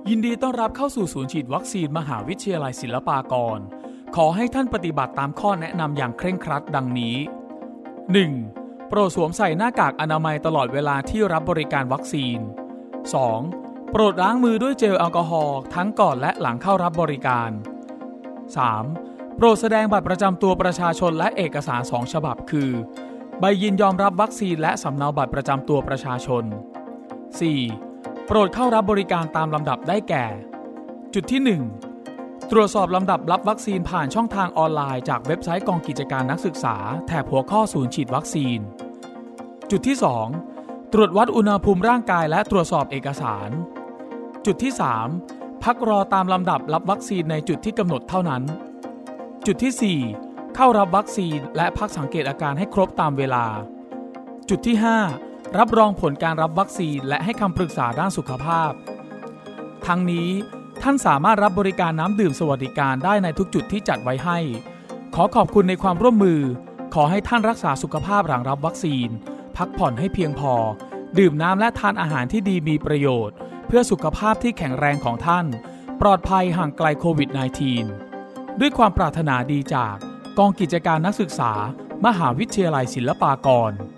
ยินดีต้อนรับเข้าสู่ศูนย์ฉีดวัคซีนมหาวิทยาลัยศิลปากรขอให้ท่านปฏิบัติตามข้อแนะนำอย่างเคร่งครัดดังนี้ 1. โปรดสวมใส่หน้ากากอนามัยตลอดเวลาที่รับบริการวัคซีน 2. โปรดล้างมือด้วยเจลแอลกอฮอล์ทั้งก่อนและหลังเข้ารับบริการ 3. โปรดแสดงบัตรประจำตัวประชาชนและเอกสาร2ฉบับคือใบยินยอมรับวัคซีนและสำเนาบัตรประจำตัวประชาชน 4. โปรดเข้ารับบริการตามลำดับได้แก่จุดที่ 1. ตรวจสอบลำดับรับวัคซีนผ่านช่องทางออนไลน์จากเว็บไซต์กองกิจการนักศึกษาแถบหัวข้อศูนย์ฉีดวัคซีนจุดที่ 2. ตรวจวัดอุณหภูมิร่างกายและตรวจสอบเอกสารจุดที่ 3. พักรอตามลำดับรับวัคซีนในจุดที่กำหนดเท่านั้นจุดที่ 4. เข้ารับวัคซีนและพักสังเกตอาการให้ครบตามเวลาจุดที่ 5. รับรองผลการรับวัคซีนและให้คำปรึกษาด้านสุขภาพทั้งนี้ท่านสามารถรับบริการน้ำดื่มสวัสดิการได้ในทุกจุดที่จัดไว้ให้ขอขอบคุณในความร่วมมือขอให้ท่านรักษาสุขภาพหลังรับวัคซีนพักผ่อนให้เพียงพอดื่มน้ำและทานอาหารที่ดีมีประโยชน์เพื่อสุขภาพที่แข็งแรงของท่านปลอดภัยห่างไกลโควิด -19 ด้วยความปรารถนาดีจากกองกิจการนักศึกษามหาวิทยาลัยศิลปากร